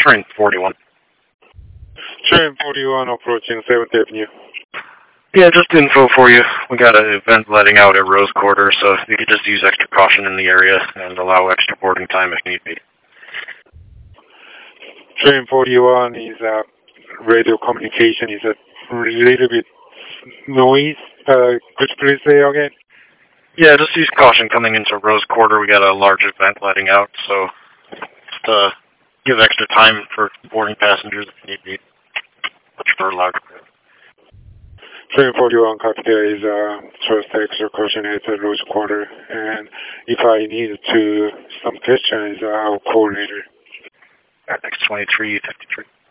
Train 41. Train 41 approaching 7th Avenue. Yeah, just info for you. We got an event letting out at Rose Quarter, so you could just use extra caution in the area and allow extra boarding time if need be. Train 41 is radio communication is a little bit noise. Could you please say again? Yeah, just use caution coming into Rose Quarter. We got a large event letting out, so just give extra time for boarding passengers if need be. Much for a large group. Train 41 copy there is just extra caution at the Rose Quarter, and if I need to some questions, I'll call later. Next 2353.